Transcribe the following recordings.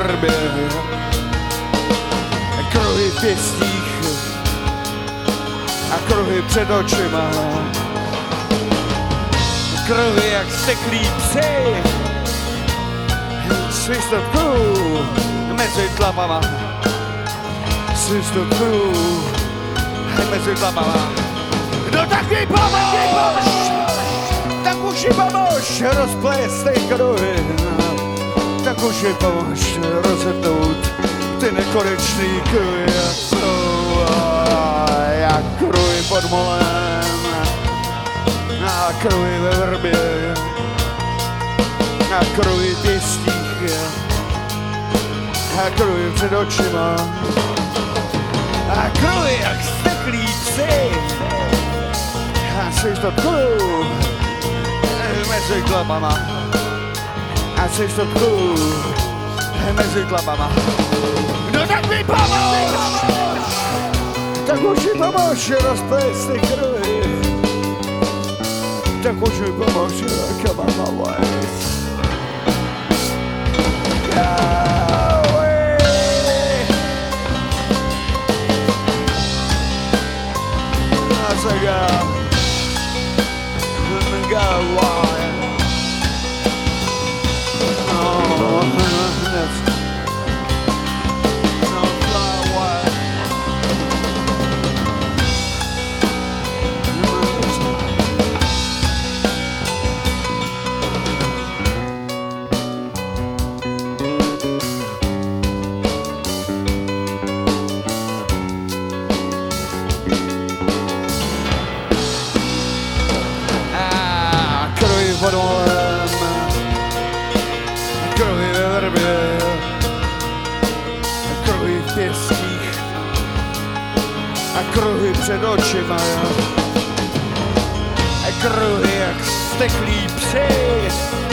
vrbě, kruhy v pěstích a kruhy před očima, kruhy jak steklí psy, svistotku mezi tlapama, svistotku mezi tlapama. No tak mi pomož, tak už mi pomož rozplést ty kruhy, tak už mi pomož rozhodnout ty nekonečný kruhy, jak jsou, jak kruhy pod molem, a kruhy ve vrbě, a kruhy v pěstích, a kruhy před očima, a kruhy jak steklí psy, a svistotku mezi klapama, a svistotku mezi klapama. No tak mi pomož, tak už mi pomož rozplést ty kruhy, tak už mi pomož, come on my way. Pod molem, kruhy ve vrbě, kruhy v pěstích a kruhy před očima, a kruhy jak steklí psy,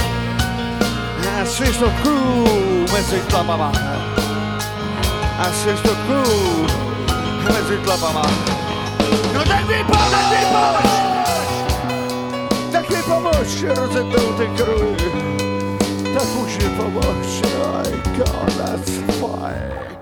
a svistotku mezi tlapama, a svistotku mezi tlapama. No tak mi pomož, tak mi pomož rozhodnout ty kruhy, tak už mi pomož, oh God, that's fine.